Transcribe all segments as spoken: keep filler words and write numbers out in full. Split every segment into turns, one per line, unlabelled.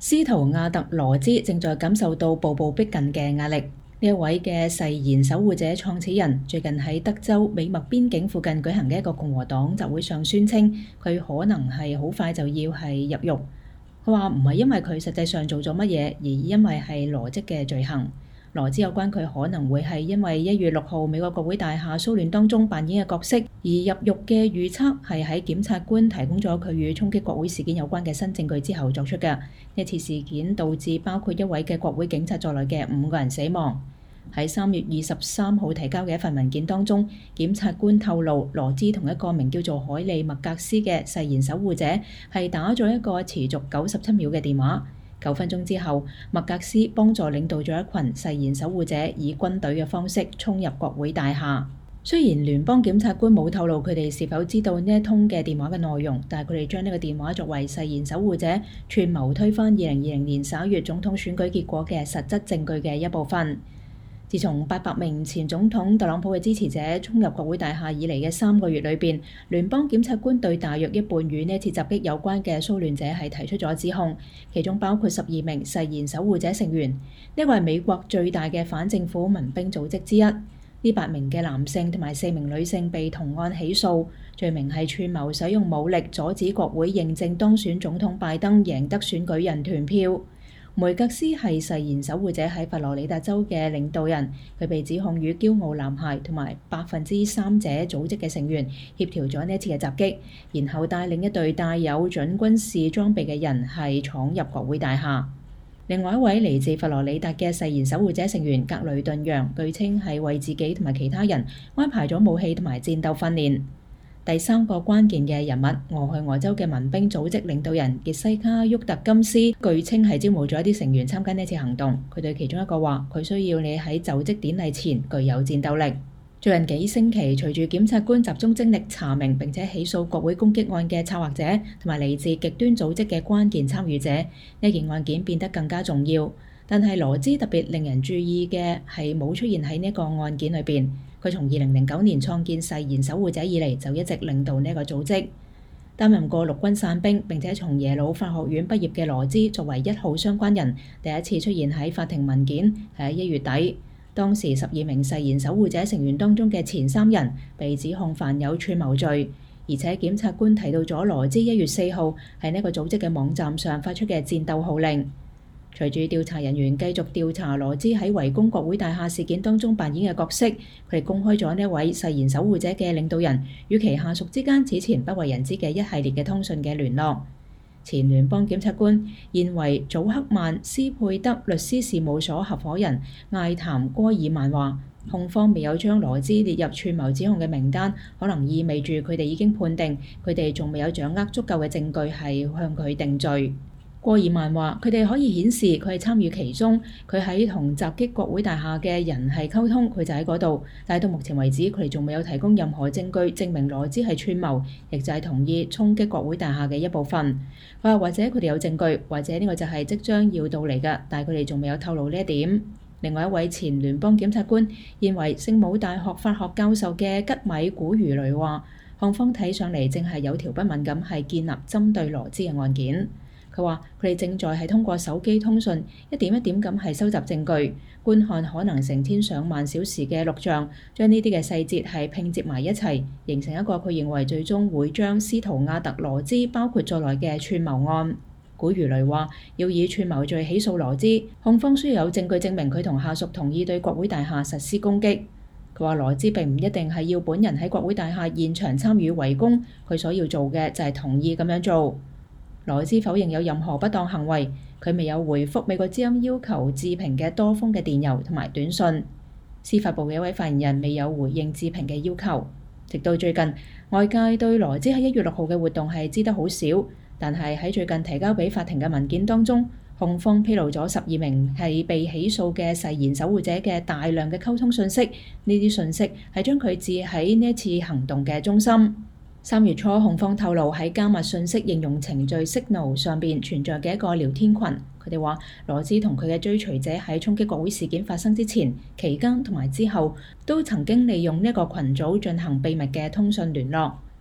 斯圖亞特羅茲正在感受到步步逼近嘅壓力。呢一位嘅誓言守護者創始人最近喺德州美墨邊境附近舉行嘅一個共和黨集會上宣稱，佢可能係好快就要係入獄。佢話唔係因為佢實際上做咗乜嘢，而因為係羅織嘅罪行。羅茲有關佢可能會係因為一月六號美國國會大廈騷亂當中扮演嘅角色，而入獄嘅預測係喺檢察官提供咗佢與衝擊國會事件有關嘅新證據之後作出嘅。呢次事件導致包括一位嘅國會警察在內嘅五個人死亡。喺三月二十三號提交嘅一份文件當中，檢察官透露羅茲同一個名叫做海利麥格斯嘅誓言守護者係打咗一個持續九十七秒嘅電話。九分鐘之後，麥格斯幫助領導咗一群誓言守護者以軍隊嘅方式衝入國會大廈。雖然聯邦檢察官冇透露佢哋是否知道呢一通嘅電話嘅內容，但係佢哋將呢個電話作為誓言守護者串謀推翻二零二零年十一月總統選舉結果嘅實質證據嘅一部分。自從八百名前總統特朗普嘅支持者衝入國會大廈以嚟嘅三個月裏邊，聯邦檢察官對大約一半與呢次襲擊有關嘅騷亂者係提出咗指控，其中包括十二名誓言守護者成員。呢個係美國最大嘅反政府民兵組織之一。呢八名嘅男性同埋四名女性被同案起訴，罪名係串謀使用武力阻止國會認證當選總統拜登贏得選舉人團票。梅格斯係誓言守護者喺佛羅里達州嘅領導人，佢被指控與驕傲男孩同埋百分之三者組織嘅成員協調咗呢一次嘅襲擊，然後帶領一隊帶有準軍事裝備嘅人係闖入國會大廈。另外一位嚟自佛羅里達嘅誓言守護者成員格雷頓揚，據稱係為自己同埋其他人安排咗武器同埋戰鬥訓練。第三個關鍵嘅人物，俄亥俄州嘅民兵組織領導人傑西卡沃特金斯，據稱係招募咗一啲成員參加呢次行動。佢對其中一個話：佢需要你喺就職典禮前具有戰鬥力。最近幾星期，隨住檢察官集中精力查明並且起訴國會攻擊案嘅策劃者同埋嚟自極端組織嘅關鍵參與者，呢件案件變得更加重要。但係羅茲特別令人注意嘅係冇出現喺呢個案件裏邊。佢從二零零九年創建誓言守護者以嚟，就一直領導呢個組織。擔任過陸軍傘兵並且從耶魯法學院畢業嘅羅茲，作為一號相關人，第一次出現喺法庭文件係喺一月底。當時十二名誓言守護者成員當中嘅前三人被指控犯有串謀罪，而且檢察官提到咗羅茲一月四號喺呢個組織嘅網站上發出嘅戰鬥號令。隨住調查人員繼續調查羅茲喺圍攻國會大廈事件當中扮演嘅角色，佢哋公開咗呢位誓言守護者嘅領導人與其下屬之間此前不為人知嘅一系列嘅通訊嘅聯絡。前聯邦檢察官現為祖克曼斯佩德律師事務所合夥人艾譚戈爾曼話，控方未有將羅茲列入串謀指控嘅名單，可能意味住佢哋已經判定佢哋仲未有掌握足夠嘅證據係向佢定罪。戈爾曼話：佢哋可以顯示佢係參與其中，佢喺同襲擊國會大廈嘅人係溝通，佢就喺嗰度。但係到目前為止，佢哋仲未有提供任何證據證明羅茲係串謀，亦就係同意衝擊國會大廈嘅一部分。佢話或者佢哋有證據，或者呢個就係即將要到嚟嘅，但係佢哋仲未有透露呢一點。另外一位前聯邦檢察官，現為聖母大學法學教授嘅吉米古魚雷話：控方睇上嚟正係有條不紊咁係建立針對羅茲嘅案件。佢話：佢哋正在係通過手機通訊，一點一點咁係收集證據，觀看可能成千上萬小時嘅錄像，將呢啲嘅細節係拼接埋一齊，形成一個佢認為最終會將斯圖亞特羅茲包括在內嘅串謀案。古魚雷話：要以串謀罪起訴羅茲，控方需要有證據證明佢同下屬同意對國會大廈實施攻擊。佢話：羅茲並唔一定係要本人喺國會大廈現場參與圍攻，佢所要做嘅就係同意咁樣做。羅茲否認有任何不當行為，佢未有回覆美國之音要求置評嘅多封嘅電郵同埋短信。司法部嘅一位發言人未有回應置評嘅要求。直到最近，外界對羅茲喺一月六號嘅活動係知得好少，但係喺最近提交俾法庭嘅文件當中，控方披露咗十二名係被起訴嘅誓言守護者嘅大量嘅溝通信息，呢啲信息係將佢置喺呢一次行動嘅中心。三月初，控方透露喺加密信息應用程序 Signal 上邊存在嘅一個聊天群，佢哋話羅茲同佢嘅追隨者喺衝擊國會事件發生之前、期間同埋之後，都曾經利用呢一個群組進行秘密嘅通訊聯絡。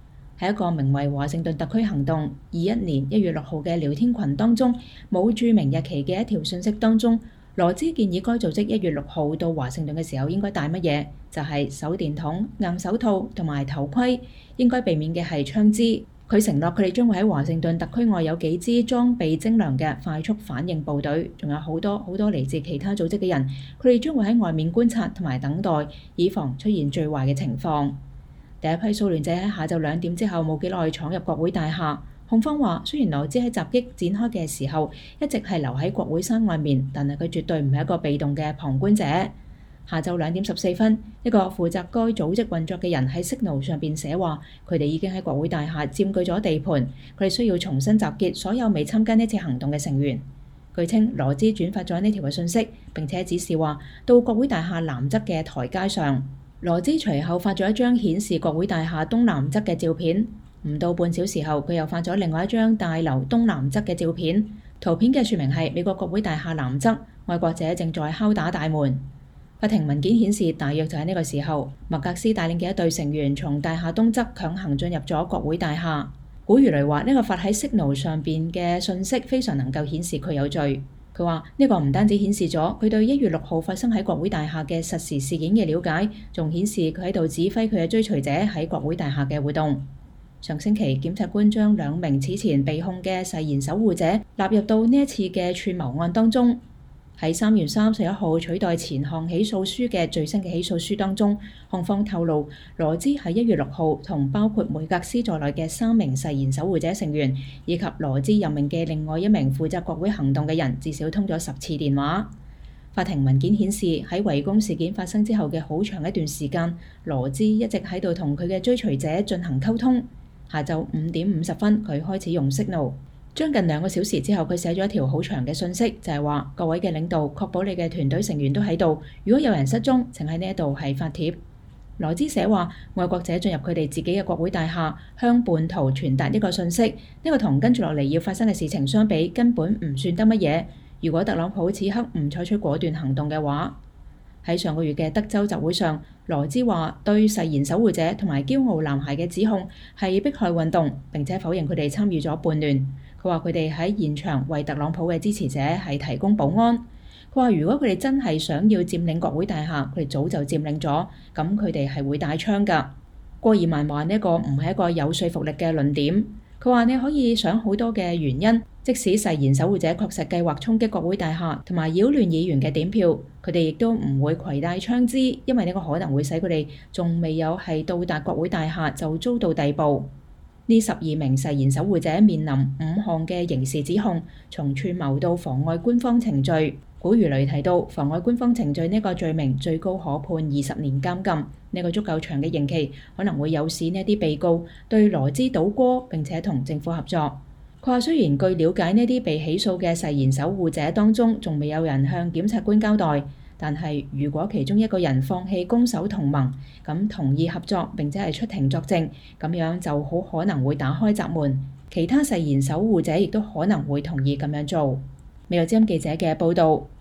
喺一個名為華盛頓特區行動二一年一月六號嘅聊天群當中，冇註明日期嘅一條訊息當中，羅茲建議該組織一月六號到華盛頓嘅時候應該帶乜嘢？就係手電筒、硬手套同埋頭盔，應該避免嘅係槍支。佢承諾佢哋將會喺華盛頓特區外有幾支裝備精良嘅快速反應部隊，仲有好多好多嚟自其他組織嘅人，佢哋將會喺外面觀察同埋等待，以防出現最壞嘅情況。第一批騷亂者喺下晝兩點之後冇幾耐闖入國會大廈。控方話，雖然羅茲喺襲擊展開嘅時候一直係留喺國會山外面，但係佢絕對唔係一個被動嘅旁觀者。下晝兩點十四分，一個負責該組織運作嘅人喺 Signal 上邊寫話，佢哋已經喺國會大廈佔據咗地盤，佢哋需要重新集結所有未參加呢次行動嘅成員。據稱，羅茲轉發咗呢條嘅信息，並且指示話到國會大廈南側嘅台階上。羅茲隨後發咗一張顯示國會大廈東南側嘅照片，唔到半小時後，佢又發咗另外一張大樓東南側嘅照片。圖片嘅說明係美國國會大廈南側，愛國者正在敲打大門。法庭文件顯示，大約就喺呢個時候，麥格斯帶領嘅一隊成員從大廈東側強行進入咗國會大廈。古魚雷話呢個發喺 Signal 上邊嘅信息非常能夠顯示佢有罪。佢話呢個唔單止顯示咗佢對一月六號發生喺國會大廈嘅實時事件嘅了解，仲顯示佢喺度指揮佢嘅追隨者喺國會大廈嘅活動。上星期，檢察官將兩名此前被控嘅誓言守護者納入到呢一次嘅串謀案當中。喺三月三十一號取代前項起訴書嘅最新嘅起訴書當中，控方透露羅茲喺一月六號同包括梅格斯在內嘅三名誓言守護者成員，以及羅茲任命嘅另外一名負責國會行動嘅人，至少通咗十次電話。法庭文件顯示，喺圍攻事件發生之後嘅好長一段時間，羅茲一直喺度同佢嘅追隨者進行溝通。下晝五點五十分，佢開始用 Signal。將近兩個小時之後，佢寫咗一條好長嘅信息，就係話各位嘅領導，確保你嘅團隊成員都喺度。如果有人失蹤，請喺呢一度係發帖。羅茲寫話，愛國者進入佢哋自己嘅國會大廈，向叛徒傳達一個信息。呢個同跟住落嚟要發生嘅事情相比，根本唔算得乜嘢。如果特朗普此刻唔採取果斷行動嘅話，喺上個月嘅德州集會上，羅茲話對誓言守護者同埋驕傲男孩嘅指控係迫害運動，並且否認佢哋參與咗叛亂。佢話佢哋喺現場為特朗普嘅支持者係提供保安。佢話如果佢哋真係想要佔領國會大廈，佢哋早就佔領咗，咁佢哋係會帶槍㗎。戈爾曼話呢個唔係一個有說服力嘅論點。佢話你可以想好多嘅原因，即使誓言守護者確實計劃衝擊國會大廈同埋擾亂議員嘅點票，佢哋亦都唔會攜帶槍支，因為呢個可能會使佢哋仲未有係到達國會大廈就遭到逮捕。呢十二名誓言守護者面臨五項嘅刑事指控，從串謀到妨礙官方程序。古魚雷提到，妨礙官方程序呢個罪名最高可判二十年監禁，呢個足夠長嘅刑期可能會誘使呢啲被告對羅茲倒戈，並且同政府合作。佢話雖然據了解呢啲被起訴嘅誓言守護者當中仲未有人向檢察官交代，但係如果其中一個人放棄攻守同盟，咁同意合作並且係出庭作證，咁樣就好可能會打開閘門，其他誓言守護者亦都可能會同意咁樣做。美國之音記者嘅報導。